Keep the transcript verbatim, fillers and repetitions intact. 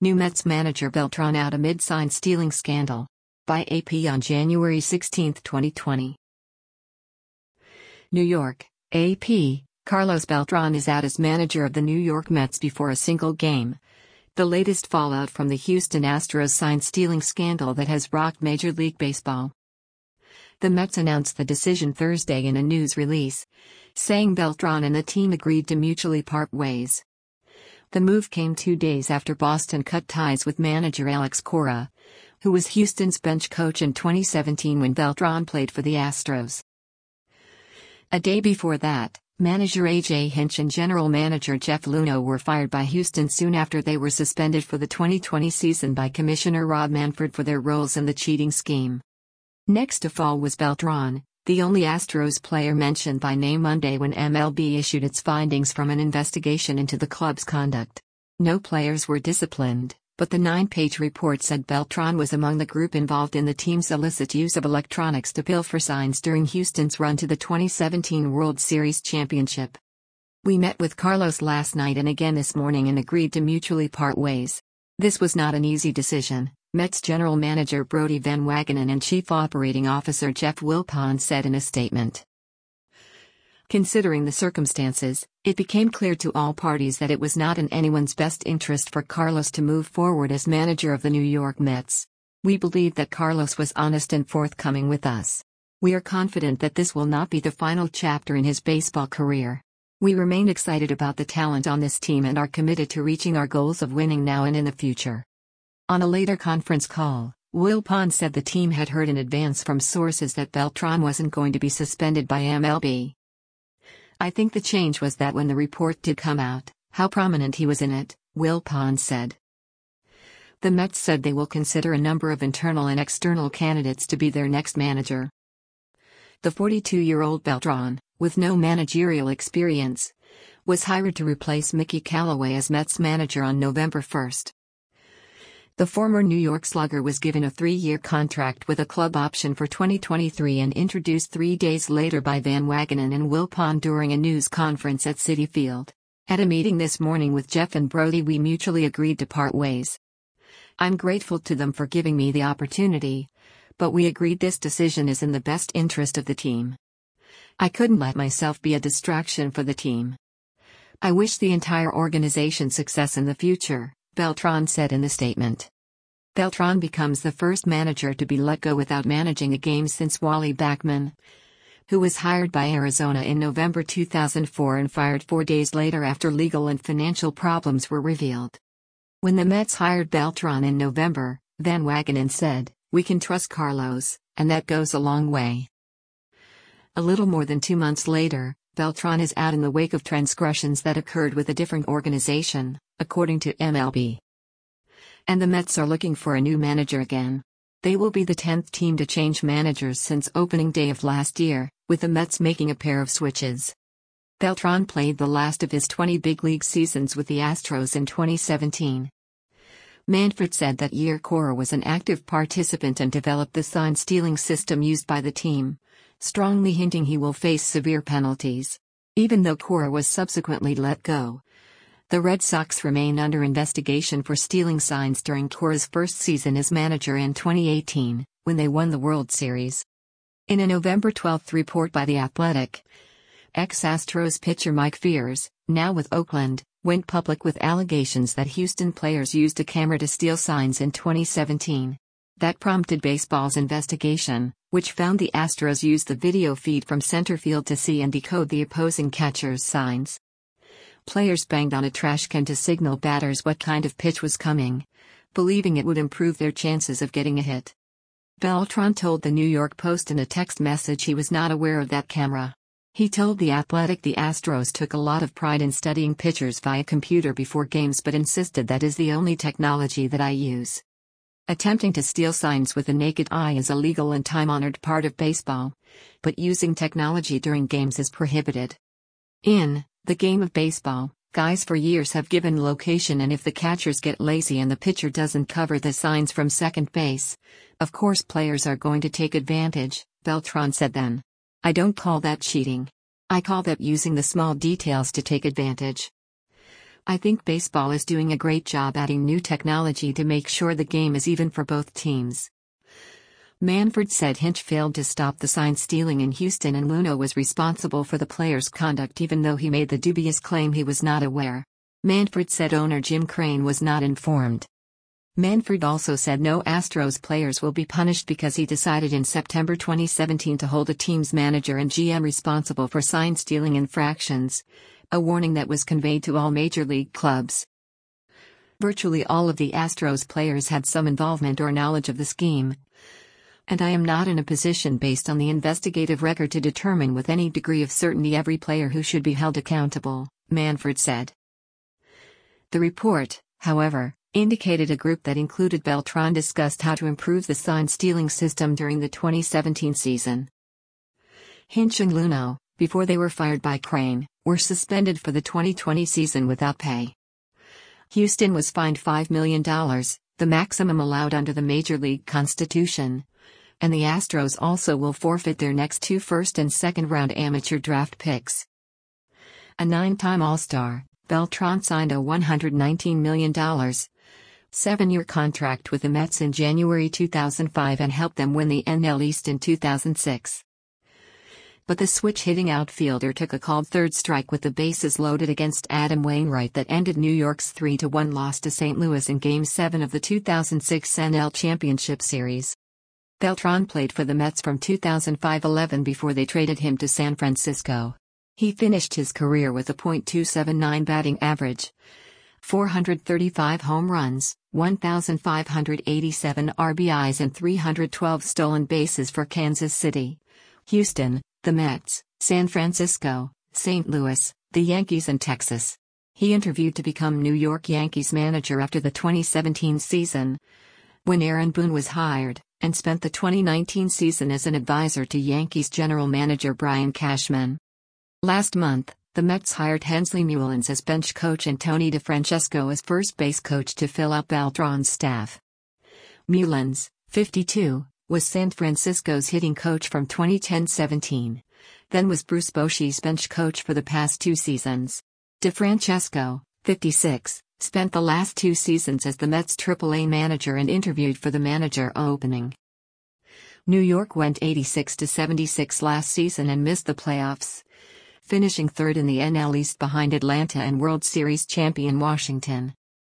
New Mets manager Beltran out amid sign stealing scandal. By A P on January sixteenth, twenty twenty. New York, A P. Carlos Beltran is out as manager of the New York Mets before a single game. The latest fallout from the Houston Astros sign stealing scandal that has rocked Major League Baseball. The Mets announced the decision Thursday in a news release, saying Beltran and the team agreed to mutually part ways. The move came two days after Boston cut ties with manager Alex Cora, who was Houston's bench coach in twenty seventeen when Beltran played for the Astros. A day before that, manager A J Hinch and general manager Jeff Luhnow were fired by Houston soon after they were suspended for the twenty twenty season by Commissioner Rob Manfred for their roles in the cheating scheme. Next to fall was Beltran, the only Astros player mentioned by name Monday when M L B issued its findings from an investigation into the club's conduct. No players were disciplined, but the nine-page report said Beltran was among the group involved in the team's illicit use of electronics to pilfer signs during Houston's run to the twenty seventeen World Series championship. "We met with Carlos last night and again this morning and agreed to mutually part ways. This was not an easy decision," Mets general manager Brodie Van Wagenen and chief operating officer Jeff Wilpon said in a statement. Considering the circumstances, it became clear to all parties that it was not in anyone's best interest for Carlos to move forward as manager of the New York Mets. We believe that Carlos was honest and forthcoming with us. We are confident that this will not be the final chapter in his baseball career. We remain excited about the talent on this team and are committed to reaching our goals of winning now and in the future. On a later conference call, Wilpon said the team had heard in advance from sources that Beltran wasn't going to be suspended by M L B. "I think the change was that when the report did come out, how prominent he was in it," Wilpon said. The Mets said they will consider a number of internal and external candidates to be their next manager. The forty-two-year-old Beltran, with no managerial experience, was hired to replace Mickey Callaway as Mets manager on November first. The former New York Slugger was given a three-year contract with a club option for twenty twenty-three and introduced three days later by Van Wagenen and Wilpon during a news conference at Citi Field. "At a meeting this morning with Jeff and Brodie, we mutually agreed to part ways. I'm grateful to them for giving me the opportunity, but we agreed this decision is in the best interest of the team. I couldn't let myself be a distraction for the team. I wish the entire organization success in the future," Beltran said in the statement. Beltran becomes the first manager to be let go without managing a game since Wally Backman, who was hired by Arizona in November two thousand four and fired four days later after legal and financial problems were revealed. When the Mets hired Beltran in November, Van Wagenen said, "We can trust Carlos, and that goes a long way." A little more than two months later, Beltran is out in the wake of transgressions that occurred with a different organization, according to M L B. And the Mets are looking for a new manager again. They will be the tenth team to change managers since opening day of last year, with the Mets making a pair of switches. Beltran played the last of his twenty big league seasons with the Astros in twenty seventeen. Manfred said that year Cora was an active participant and developed the sign-stealing system used by the team, strongly hinting he will face severe penalties. Even though Cora was subsequently let go, the Red Sox remain under investigation for stealing signs during Cora's first season as manager in twenty eighteen, when they won the World Series. In a November twelfth report by The Athletic, ex-Astros pitcher Mike Fiers, now with Oakland, went public with allegations that Houston players used a camera to steal signs in twenty seventeen. That prompted baseball's investigation, which found the Astros used the video feed from center field to see and decode the opposing catcher's signs. Players banged on a trash can to signal batters what kind of pitch was coming, believing it would improve their chances of getting a hit. Beltran told the New York Post in a text message he was not aware of that camera. He told The Athletic the Astros took a lot of pride in studying pitchers via computer before games but insisted that is the only technology that I use. Attempting to steal signs with the naked eye is a legal and time-honored part of baseball, but using technology during games is prohibited. In the game of baseball, guys for years have given location, and if the catchers get lazy and the pitcher doesn't cover the signs from second base, of course players are going to take advantage, Beltran said then. I don't call that cheating. I call that using the small details to take advantage. I think baseball is doing a great job adding new technology to make sure the game is even for both teams. Manfred said Hinch failed to stop the sign stealing in Houston and Luhnow was responsible for the players' conduct even though he made the dubious claim he was not aware. Manfred said owner Jim Crane was not informed. Manfred also said no Astros players will be punished because he decided in September twenty seventeen to hold a team's manager and G M responsible for sign stealing infractions, a warning that was conveyed to all major league clubs. Virtually all of the Astros players had some involvement or knowledge of the scheme. And I am not in a position based on the investigative record to determine with any degree of certainty every player who should be held accountable, Manfred said. The report, however, indicated a group that included Beltran discussed how to improve the sign stealing system during the twenty seventeen season. Hinch and Luhnow, before they were fired by Crane, were suspended for the twenty twenty season without pay. Houston was fined five million dollars, the maximum allowed under the Major League Constitution. And the Astros also will forfeit their next two first and second round amateur draft picks. A nine-time All-Star, Beltran signed a one hundred nineteen million dollars, seven-year contract with the Mets in January two thousand five and helped them win the N L East in two thousand six. But the switch-hitting outfielder took a called third strike with the bases loaded against Adam Wainwright that ended New York's three to one loss to Saint Louis in Game seven of the two thousand six N L Championship Series. Beltran played for the Mets from two thousand five to eleven before they traded him to San Francisco. He finished his career with a point two seven nine batting average, four hundred thirty-five home runs, one thousand five hundred eighty-seven R B Is and three hundred twelve stolen bases for Kansas City, Houston, the Mets, San Francisco, Saint Louis, the Yankees and Texas. He interviewed to become New York Yankees manager after the twenty seventeen season, when Aaron Boone was hired, and spent the twenty nineteen season as an advisor to Yankees general manager Brian Cashman. Last month, the Mets hired Hensley Meulens as bench coach and Tony DeFrancesco as first base coach to fill out Beltran's staff. Meulens, fifty-two, was San Francisco's hitting coach from twenty ten to seventeen, then was Bruce Bochy's bench coach for the past two seasons. DeFrancesco, fifty-six, spent the last two seasons as the Mets triple A manager and interviewed for the manager opening. New York went eighty-six to seventy-six last season and missed the playoffs, finishing third in the N L East behind Atlanta and World Series champion Washington.